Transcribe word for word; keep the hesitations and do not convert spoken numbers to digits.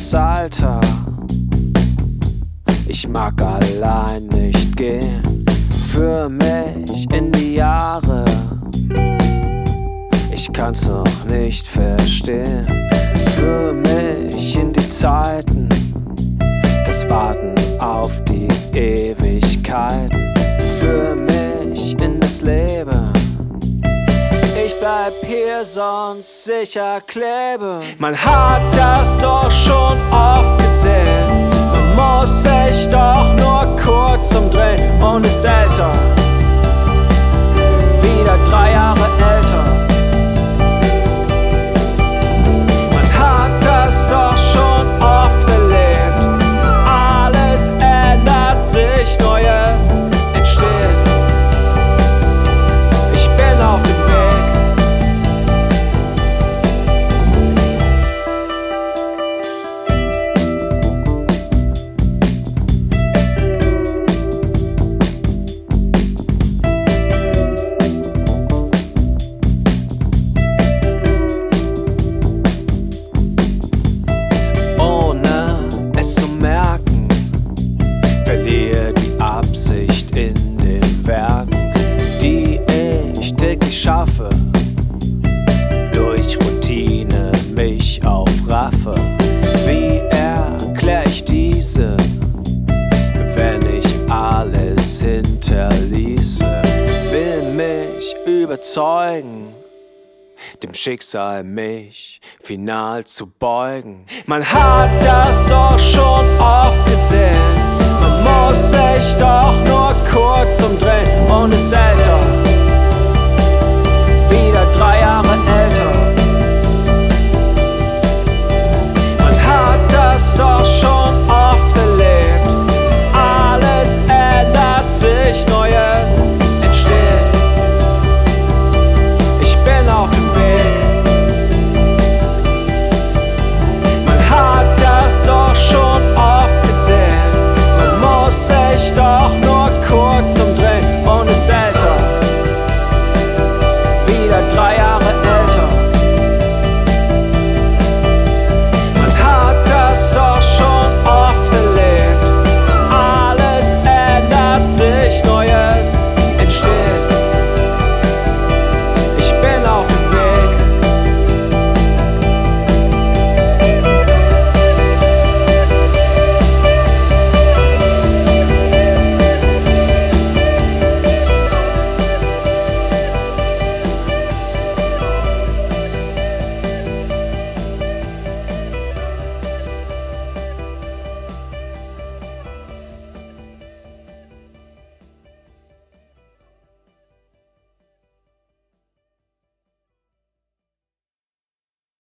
das Alter. Ich mag allein nicht gehen, für mich in die Jahre. Ich kann's noch nicht verstehen, für mich in die Zeiten, das Warten auf die Ewigkeiten, für mich in das Leben. Ich bleib hier, sonst sicher kleben. Man hat das doch schon oft gesehen, man muss sich doch nur kurz umdrehen und ist älter, wieder drei Jahre älter. Man hat das doch schon oft erlebt, alles ändert sich, Neues entsteht. Ich bin auf dem Weg. Verliere die Absicht in den Werken, die ich täglich schaffe, durch Routine mich aufraffe. Wie erklär ich diese, wenn ich alles hinterließe? Will mich überzeugen, dem Schicksal mich final zu beugen. Man hat das doch schon oft gesehen, man muss sich doch nur kurz umdrehen und ist älter.